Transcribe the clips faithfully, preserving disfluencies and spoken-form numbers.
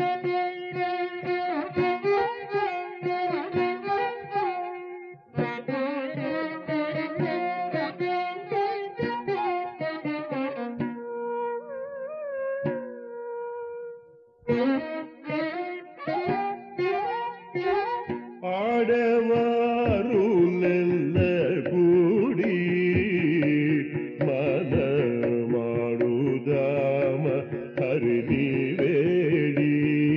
ಆಡವಾರುಲೆಲ್ಲ ಕೂಡಿ ಮನ ಮಾಡುದಾಮ ಹರಿನಿವೇಡಿ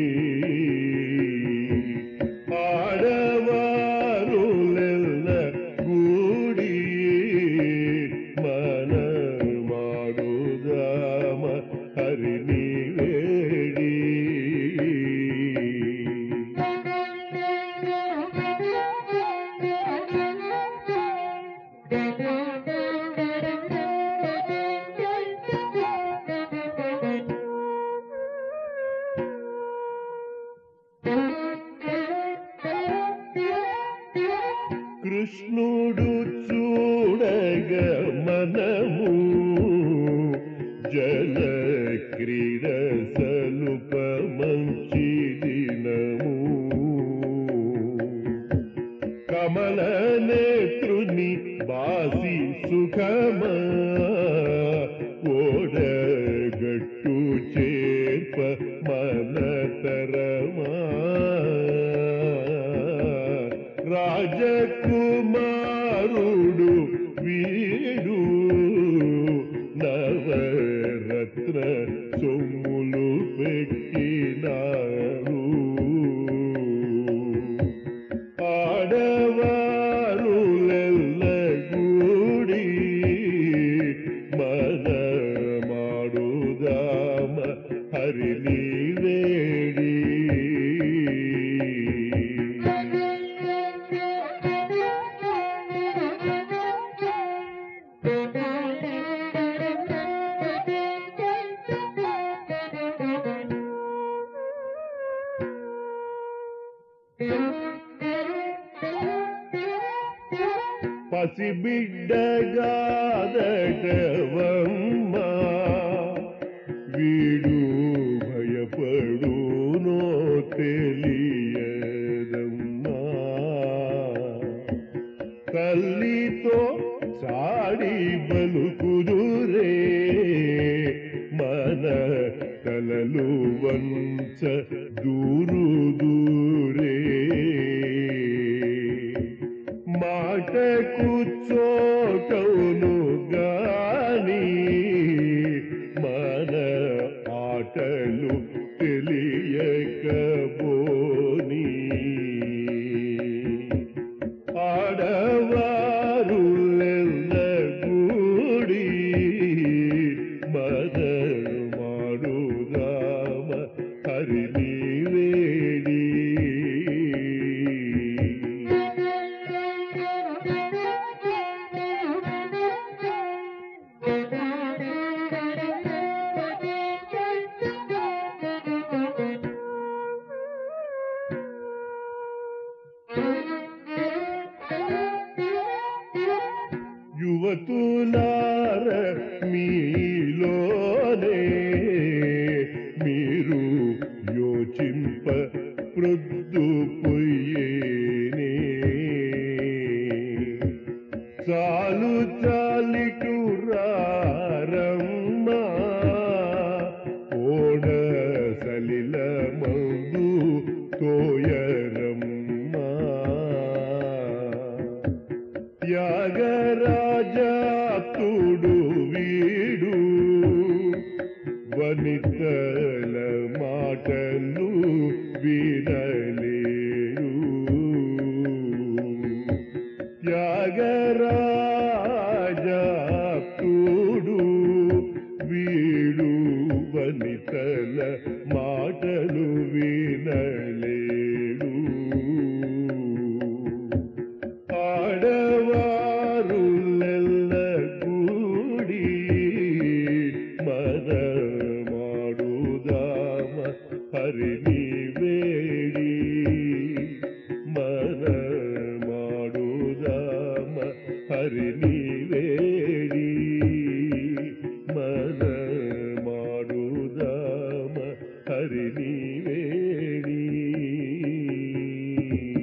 ಆಡವಾರುಲೆಲ್ಲ ಕೂಡಿ ಮನ ಮಾಡುದಾಮ ಹರಿನಿವೇಡಿ కృష్ణుడు చూడగ మనము జల క్రీడ సలుప మంచి దినము కమల నేత్రుని బాసి సుఖమా ఓడగట్టు చేర్ప మనతరమా రాజకుమారుడు వీడు నవరత్న సొమ్ములు పెట్టినారు ఆడవారులెల్ల గూడి మన ಮಾಡುದಾಮ ಹರಿನಿ వేడి పసిబిడ్డగాదటవమ్మ వీడు భయపడునో తెలియదమ్మా తల్లితో చాడి బలుకుదురే మన తలలు వంచ దూరు దూరే మాటకు చోటవును గాని మన ఆటలు తెలియకబోని ఆడవారులెల్ల గూడి మన ಮಾಡುದಾಮ ಹರಿನಿ వేడి యువతులార మీలోనే మీరు యోచింప ప్రొద్దు పొయ్యేనే చాలు చాలిటు రారమ్మా ఓడ సలిల మందు తోయరమ్మా త్యాగరాజాతుడు వీడు వనితల మాటలు వినలేడు త్యాగరాజాతుడు వీడు వనితల మాటలు వినలేడు ఆడవారులెల్ల గూడి మన ಮಾಡುದಾಮ ಹರಿನಿ వేడి మన ಮಾಡುದಾಮ ಹರಿನಿ వేడి మన ಮಾಡುದಾಮ ಹರಿನಿ వేಡಿ వేడి